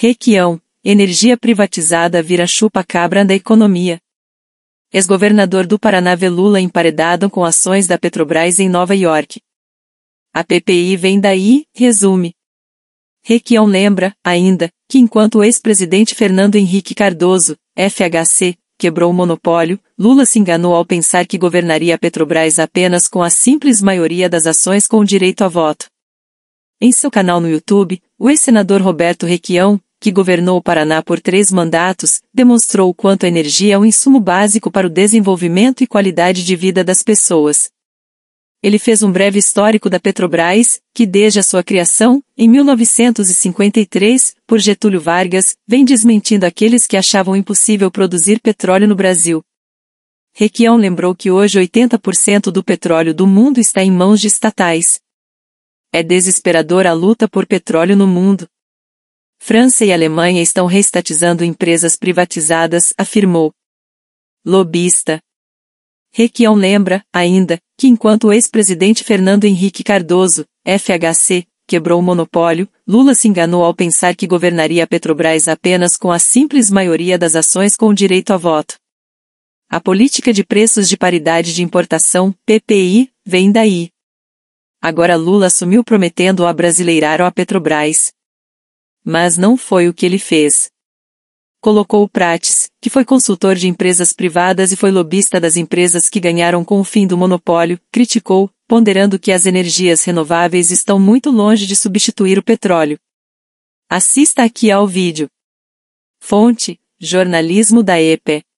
Requião, energia privatizada vira chupa-cabra da economia. Ex-governador do Paraná vê Lula emparedado com ações da Petrobras em Nova York. A PPI vem daí, resume. Requião lembra, ainda, que enquanto o ex-presidente Fernando Henrique Cardoso, FHC, quebrou o monopólio, Lula se enganou ao pensar que governaria a Petrobras apenas com a simples maioria das ações com direito a voto. Em seu canal no YouTube, o ex-senador Roberto Requião, que governou o Paraná por 3 mandatos, demonstrou o quanto a energia é um insumo básico para o desenvolvimento e qualidade de vida das pessoas. Ele fez um breve histórico da Petrobras, que desde a sua criação, em 1953, por Getúlio Vargas, vem desmentindo aqueles que achavam impossível produzir petróleo no Brasil. Requião lembrou que hoje 80% do petróleo do mundo está em mãos de estatais. É desesperadora a luta por petróleo no mundo. França e Alemanha estão reestatizando empresas privatizadas, afirmou. Lobista. Requião lembra, ainda, que enquanto o ex-presidente Fernando Henrique Cardoso, FHC, quebrou o monopólio, Lula se enganou ao pensar que governaria a Petrobras apenas com a simples maioria das ações com direito a voto. A política de preços de paridade de importação, PPI, vem daí. Agora Lula assumiu prometendo abrasileirar a Petrobras. Mas não foi o que ele fez. Colocou o Prates, que foi consultor de empresas privadas e foi lobista das empresas que ganharam com o fim do monopólio, criticou, ponderando que as energias renováveis estão muito longe de substituir o petróleo. Assista aqui ao vídeo. Fonte: jornalismo da EPE.